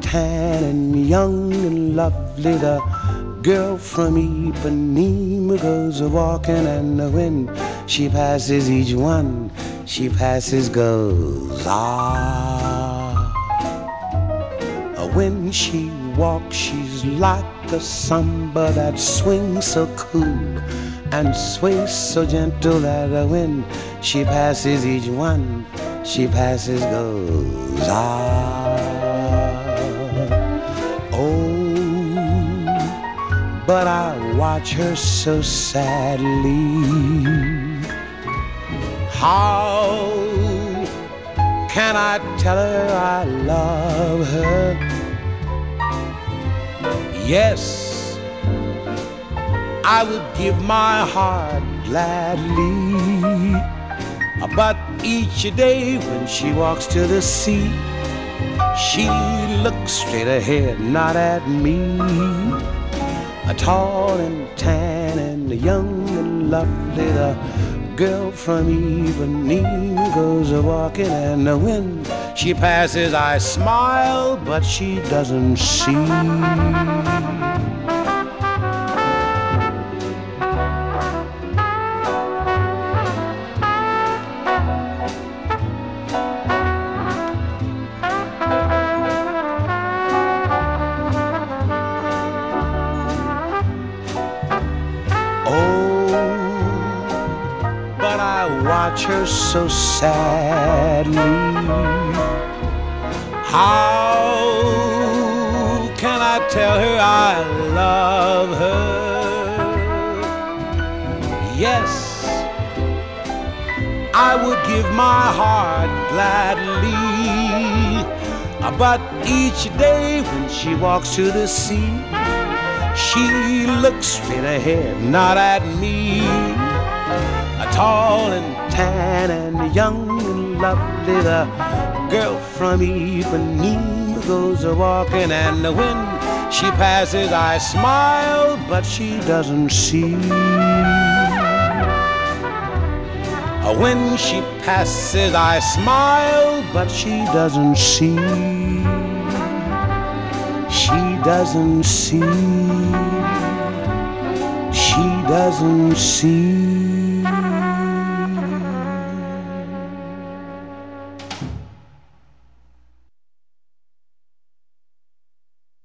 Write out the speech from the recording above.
tan and young and lovely. The girl from Ipanema goes a-walking, and when she passes each one, she passes goes, ah. When she walks, she's like a samba that swings so cool and sways so gentle that when she passes each one, she passes goes, ah. Oh, but I watch her so sadly. How can I tell her I love her? Yes, I would give my heart gladly, but each day when she walks to the sea, she looks straight ahead, not at me. A tall and tan and young and lovely, the girl from Ipanema goes a-walking, and when she passes I smile, but she doesn't see. Watch her so sadly. How can I tell her I love her? Yes, I would give my heart gladly, but each day when she walks to the sea, she looks straight ahead, not at me. Tall and tan and young and lovely, the girl from Ipanema goes a-walking, and when she passes I smile, but she doesn't see. When she passes I smile, but she doesn't see. She doesn't see. She doesn't see.